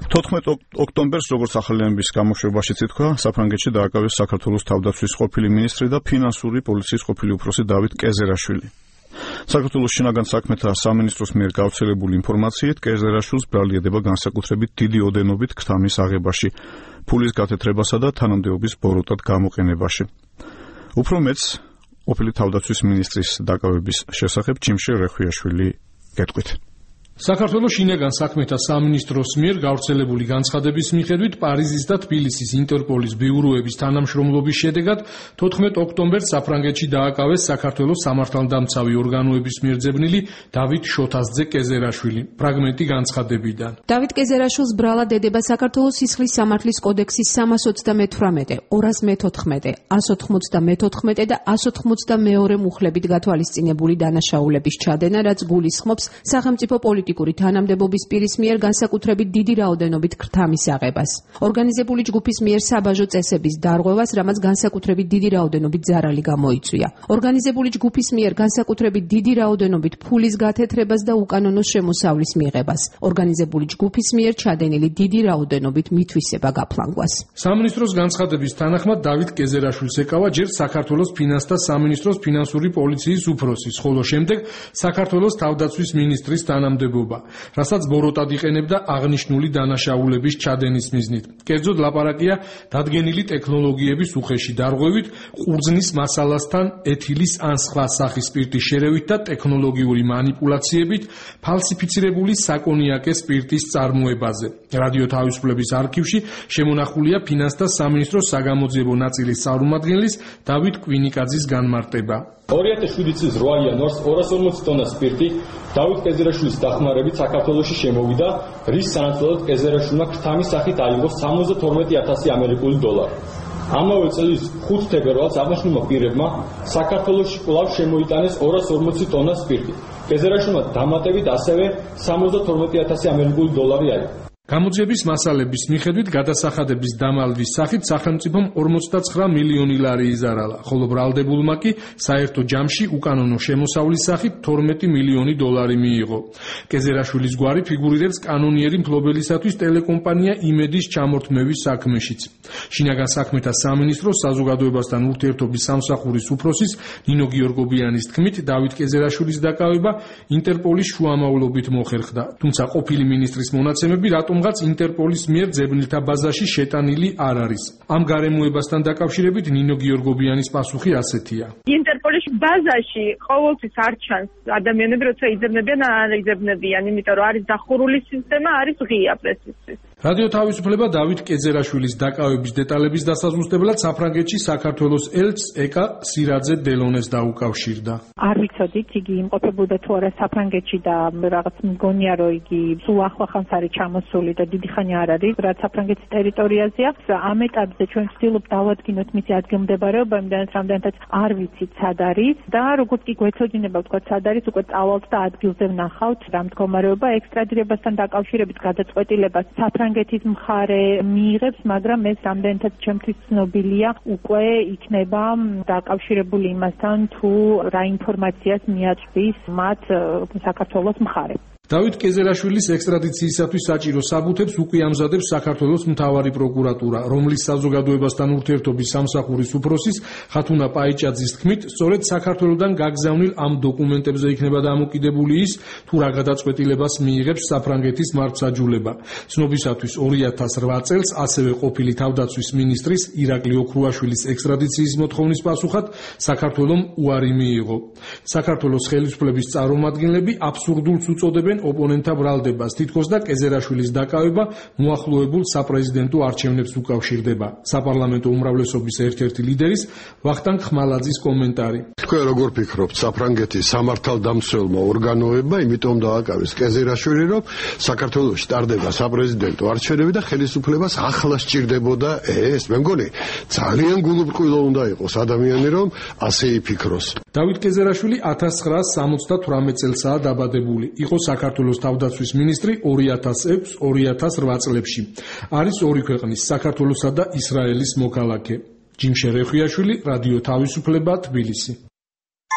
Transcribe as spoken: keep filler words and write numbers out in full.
თოთხმეტ ოქტომბერს, როგორც ახალიანების გამოშვებაშიც ითქვა, საფრანგეთში დააკავეს საქართველოს თავდაცვის ყოფილი მინისტრი და ფინანსური პოლიციის ყოფილი უფროსი დავით კეზერაშვილი. საქართველოს შინაგან საქმეთა სამინისტროს მიერ გავრცელებული ინფორმაციით, კეზერაშვილს ბრალი ედება განსაკუთრებით დიდი ოდენობით ქთამის აღებაში, ფულის გათეთრებასა და თანამდებობის ბოროტად გამოყენებაში. უფრო მეც ყოფილი თავდაცვის მინისტრის დაკავების შესახებ ჯიმშე რეხვიაშვილი გეტყვით. საქართველოს შინაგან საქმეთა სამინისტროს მიერ გავრცელებული განცხადების მიხედვით პარიზის და თბილისის ინტერპოლის ბიუროების თანამშრომლობის შედეგად თოთხმეტ ოქტომბერს საფრანგეთში დააკავეს საქართველოს სამართალდამცავი ორგანოების მიერ ძებნილი დავით შოთაზძე კეზერაშვილი. ფრაგმენტი განცხადებიდან. დავით კეზერაშვილს ბრალად ედება საქართველოს სისხლის სამართლის კოდექსის სამას ოცდამეთვრამეტე, ორას მეთოთხმეტე, ას ოთხმოცდამეთოთხმეტე და ას ოცდამეორე მუხლებით გათვალისწინებული დანაშაულების ჩადენა, რაც გულისხმობს სახელმწიფო პოლიტიკურ პოლიტიკური თანამდებობის პირის მიერ განსაკუთრებით დიდი რაოდენობით ქრთამის აღებას. ორგანიზებული ჯგუფის მიერ საბაჟო წესების დარღვევას, რამაც განსაკუთრებით დიდი რაოდენობით ზარალი გამოიწვია. ორგანიზებული ჯგუფის მიერ განსაკუთრებით დიდი რაოდენობით ფულის გათეთრებას და უკანონო შემოსავლის მიღებას. ორგანიზებული ჯგუფის მიერ ჩადენილი დიდი რაოდენობით მითვისება გაფლანგვას. სამინისტროს განცხადების თანახმად დავით კეზერაშვილს ეკავა ჯერ საქართველოს ფინანსთა სამინისტროს ფინანსური პოლიციის უფროსის, ხოლო შემდეგ საქართველოს თავდაცვის მინისტრის თანამდებობა, რასაც ბოროტად იყენებდა აღნიშნული დანაშაულების ჩადენის მიზნით. კერძოდ ლაპარაკია დადგენილი ტექნოლოგიების უხეში დარღვევით, ყურძნის მასალასთან ეთილის ან სხვა სახის სპირტის შერევით და ტექნოლოგიური манипуляციებით ფალსიფიცირებული საკონიაკე სპირტის წარმოებაზე. რადიო თავისუფლების არქივში შემონახულია ფინანსთა სამინისტროს საგამოძიებო ნაწილის წარმომადგენლის დავით კვინიკაძის განმარტება. ორი ათას შვიდი წლის რვა იანვარს ორას ორმოცი ტონა სპირტი დავით კეზერაშვილის დახმარებით საქართველოში შემოვიდა, რის სანაცვლოდ კეზერაშვილმა ქთამის სახით აიღო სამოცდათორმეტი ათასი ამერიკული დოლარი. ამავე წლის ხუთ თებერვალს აღნიშნულმა პირებმა საქართველოში კვლავ შემოიტანეს ორას ორმოცი ტონა სპირტი. კეზერაშვილმა დამატებით ასევე სამოცდათორმეტი ათასი ამერიკული დოლარი აიღო. გამოძიების მასალების მიხედვით გადასახადების დამალვის სახით სახელმწიფომ ორმოცდაცხრა მილიონი ლარი იზარალა, ხოლო ბრალდებულმა კი საერთო ჯამში უკანონო შემოსავლის სახით თორმეტი მილიონი დოლარი მიიღო. კეზერაშვილის გვარი ფიგურირებს კანონიერი მფლობელისათვის ტელეკომპანია იმედის ჩამორთმევის საქმეშიც. შინაგან საქმეთა სამინისტროს საზოგადოებასთან ურთიერთობის სამსახურის უფროსის ნინო გიორგობიანის თქმით, დავით კეზერაშვილის დაკავება ინტერპოლის შუამავლობით მოხერხდა, თუმცა ყოფილი მინისტრის მონაცემები რატომ რაც ინტერპოლის მიერ ძებნილთა ბაზაში შეტანილი არ არის. ამ გარემოებასთან დაკავშირებით ნინო გიორგობიანის პასუხი ასეთია. ინტერპოლის ბაზაში ყოველთვის არ ჩანს ადამიანები, როცა იძებნებიან ან არ იძებნებიან, იმიტომ რომ არის დახურული სისტემა, არის ღია პრესისთვის. რადიო თავისუფლება დავით კეზერაშვილის დაკავების დეტალების დასაზუსტებლად საფრანგეთში საქართველოს ელჩს ეკა სირაძე დელონეს დაუკავშირდა. არ ვიცოდით, იგი იმყოფებოდა თუ არა საფრანგეთში და რაღაც მგონია რომ იგი სულ ახლახანს არის ჩამოსული და დიდი ხანი არ არის, რაც საფრანგეთის ტერიტორიაზეა. ამ ეტაპზე ჩვენ ვცდილობთ დავადგინოთ მისი ადგილმდებარეობა, იმდენად რამდენადაც არ ვიცით სად არის და როგორც კი გვეცოდინება ვთქვათ სად არის, უკვე წავალთ და ადგილზე ვნახავთ რა მდგომარეობა. ექსტრადირებასთან დაკავშირებით გადაწყვეტილებას საფრანგეთის მხარე მიიღებს, მაგრამ ეს რამდენადაც ჩემთვის ცნობილია, უკვე იქნება დაკავშირებული იმასთან, თუ რა ინფორმაციას მიაწვდის მათ საქართველოს მხარე. დავით კეზერაშვილის ექსტრადიციისათვის საჭირო საბუთებს უკვე ამზადებს საქართველოს მთავარი პროკურატურა, რომლის საზოგადოებასთან ურთიერთობის სამსახურის უფროსის ხათუნა პაიჭაძის თქმით, სწორედ საქართველოსთან გაგზავნილ ამ დოკუმენტებზე იქნება დამოკიდებული ის, თუ რა გადაწყვეტილებას მიიღებს საფრანგეთის მართლმსაჯულება. ცნობისათვის ორი ათას რვა წელს ასევე ყოფილი თავდაცვის მინისტრის ირაკლი ოქრუაშვილის ექსტრადიციის მოთხოვნის პასუხად საქართველომ უარი მიიღო. საქართველოს ხელისუფლების წარმომადგენლები აბსურდულს უწოდებენ ოპონენტთა ბრალდებას, თითქოს და კეზერაშვილის დაკავება მოახლოებულ საპრეზიდენტო არჩევნებს უკავშირდება. საპარლამენტო უმრავლესობის ერთ-ერთი ლიდერის ვახტანგ ხმალაძის კომენტარი. თქვენ როგორ ფიქრობთ, საფრანგეთის სამართალდამცველმა ორგანოებმა იმიტომ დააკავეს კეზერაშვილი, რომ საქართველოში ტარდება საპრეზიდენტო არჩევნები და ხელისუფლებას ახლა სჭირდებოდა ეს. მე მგონი ძალიან გულუბრყვილო უნდა იყოს ადამიანი, რომ ასე იფიქროს. დავით კეზერაშვილი ათას ცხრაასი სამოცდათვრამეტ წელსაა დაბადებული. იყო საქართველოს თავდაცვის მინისტრი ორი ათას ექვს ორი ათას რვა წლებში. არის ორი ქვეყნის, საქართველოსა და ისრაელის მოქალაქე. ჯიმშე რეხვიაშვილი, რადიო თავისუფლება, თბილისი.